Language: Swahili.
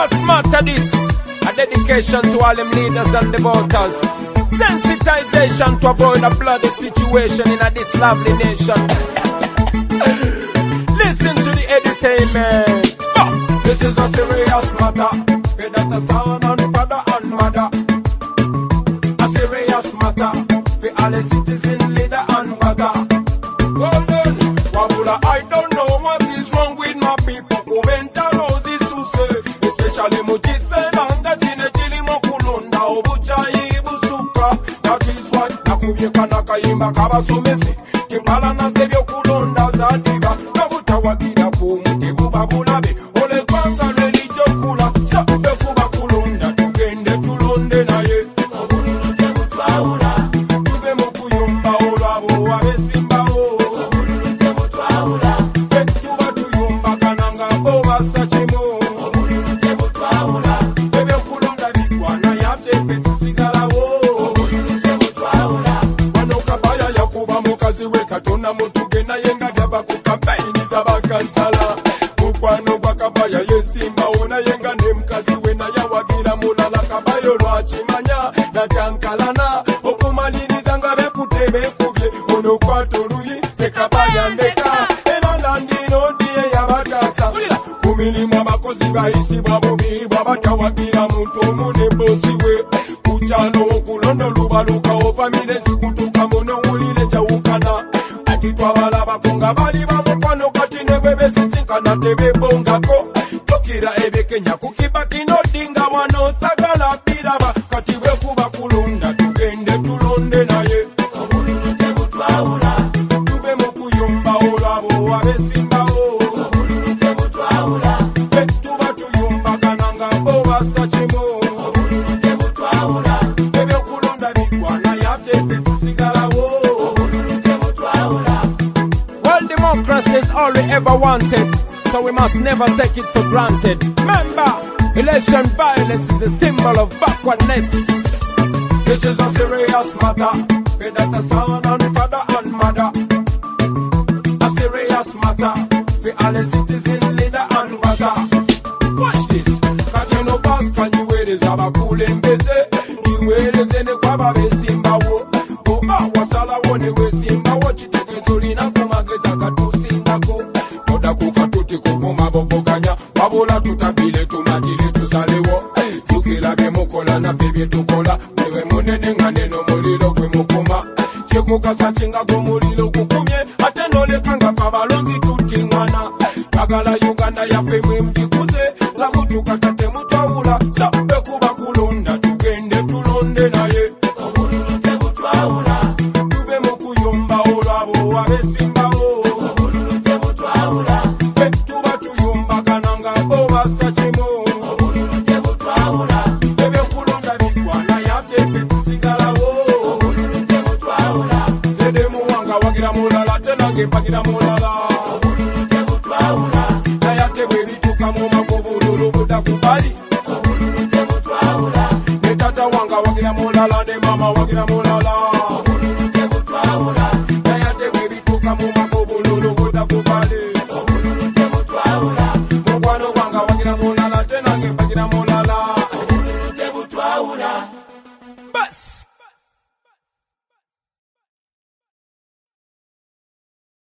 serious matter this. A dedication to all them leaders and the voters. Sensitization to avoid a bloody situation in this lovely nation. Listen to the entertainment. This is a serious matter. That a son and father and mother. A serious matter. For all the citizen leader and father. Hold on. Wabula, I don't know what is wrong with my people. Comment all this to say. Especially Mujise Nanga Chine Chili Mokulunda Obuchai Busuka. That is what Nakubika Nakaimba Kabasumesi. Kimpala na Zebio Kulunda Zadiga. Kabutawa Kida Kumu Babulabe. Ole Kwanga Relijo Kula. Sabe Kuba Kulunda. Tugende Tulonde na ye. Obululu Tebu Twaula. Tube Mukuyumba Olabo Wabesimba O. Obululu Tebu Twaula. Fetuba Tuyumba Kananga Boba Sachimo. Obululu Tebu Twaula. Bebe Kulunda Bikwana Yapte Fetu Sigala O. Obululu Tebu Twaula. Wanokabaya Yakuba Mukazi Wekatona Mutuge na Yenga Gaba Kukampaini Zabakansala. Mukwano Wakabaya Yesimba Ona Yenga Nemkazi Wena Yawagira Mulala Kabayo Rwachimanya na Chankalana. Okumalini Zangabe Kutebe Kubye Ono Kwato Ruyi Sekabaya Ndeka Elandino Diye Yabatasa Kumili Mabakozi Baisi Babobi Babatawagira Muntu Mune Bosiwe Kuchano Okulondo Lubaluka Ofamile Zikutuka Mono Ulile Jaukana Akitwa Balaba Konga Bali Bamukwano Katine Bebe Sisikana Tebe Bongako Tokira Ebe Kenya Kukibaki no Dinga Wano Sagala Piraba Katiwe Kuba Kulunda Tugende Tulonde na ye Obululu Tebu Twaula Tube Mukuyumba Olabo Wabesimba O Obululu Tebu Twaula Fetuba Tuyumba Kananga Boba Sachimo Obululu Tebu Twaula Bebe Kulunda Bikwana Yapte Fetu Sigala O Obululu Tebu Twaula. Well, democracy is all we ever wanted, so we must never take it for granted. Remember, election violence is a symbol of backwardness. This is a serious matter. That a son and father and mother. A serious matter. For all the citizen leader and mother. Watch this. Kachino Bas can you wear this abakule mbeze. You wear this in the kwaba besimbawo. Oba wasala wone wesimbawo. Chiteke zulina kumageza katusindako. Oda kukatuti kupuma bovoganya. Babula tutabile tumajile tusalewo. Yukila bemukola na febe tukola. Wewe munene ngandeno mulilo kwe mukuma. Chekukasa chinga kumulilo kukumye. Atenole kanga kabalonzi tutingwana. Bagala Uganda ya femwe mjikuze. Lamutu katate mutawula. Sabe kuba kulunda. Tugende tulonde na ye. Obululu Tebu Twaula. Tube mukuyumba olabo wabesimba o. Obululu Tebu Twaula. Fetuba tuyumba kananga boba sachimo. Obululu Tebu Twaula. Bebe kulunda bikwana yapte fetu sigala o. Obululu Tebu Twaula. Zede muwanga wagira mulala tena gepagira mulala. Obululu Tebu Twaula. Na yapte bebituka muma kubululu buda kubali. Obululu Tebu Twaula. Ne tata wanga wagira mulala ne mama wagira mulala.